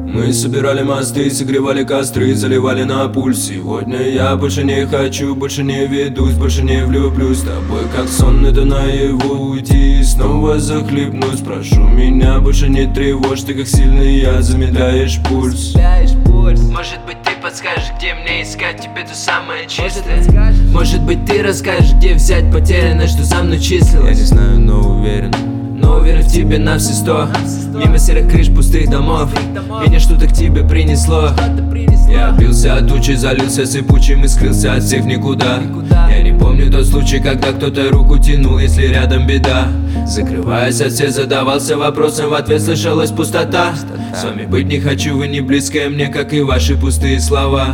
Мы собирали мосты, согревали костры, заливали на пульс. Сегодня я больше не хочу, больше не ведусь, больше не влюблюсь. С тобой как сон, это наяву уйти и снова захлебнусь. Прошу меня, больше не тревожь, ты как сильный яд, замедляешь пульс. Может быть, ты подскажешь, где мне искать тебе то самое чистое. Может быть, ты расскажешь, где взять потерянное, что за мной числилось. Я не знаю, но уверен в тебе на все 100. Мимо серых крыш, пустых домов, меня что-то к тебе принесло. Я бился от тучи, залился сыпучим и скрылся от всех в никуда. Я не помню тот случай, когда кто-то руку тянул, если рядом беда. Закрываясь от всех, задавался вопросом, в ответ слышалась пустота. С вами быть не хочу, вы не близкая мне, как и ваши пустые слова.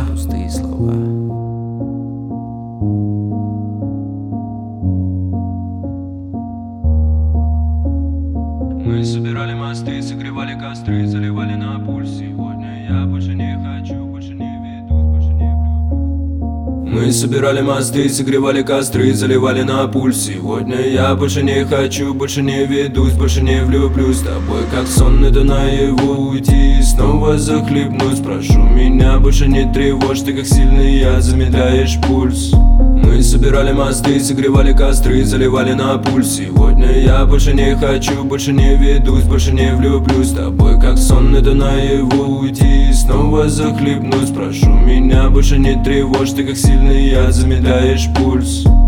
Мы собирали мосты, согревали костры, заливали на пульс. Сегодня я больше не хочу, больше не ведусь, больше не влюблюсь. Мы собирали мосты, согревали костры, заливали на пульс. Сегодня я больше не хочу, больше не ведусь, больше не влюблюсь. С тобой как сон, это наяву уйти и снова захлебнусь. Прошу меня, больше не тревожь, ты как сильный яд, замедляешь пульс. Мы собирали мосты, согревали костры, заливали на пульс. Сегодня я больше не хочу, больше не ведусь, больше не влюблюсь. С тобой как сон, это наяву уйти и снова захлебнусь. Прошу меня, больше не тревожь, ты как сильный яд, замедляешь пульс.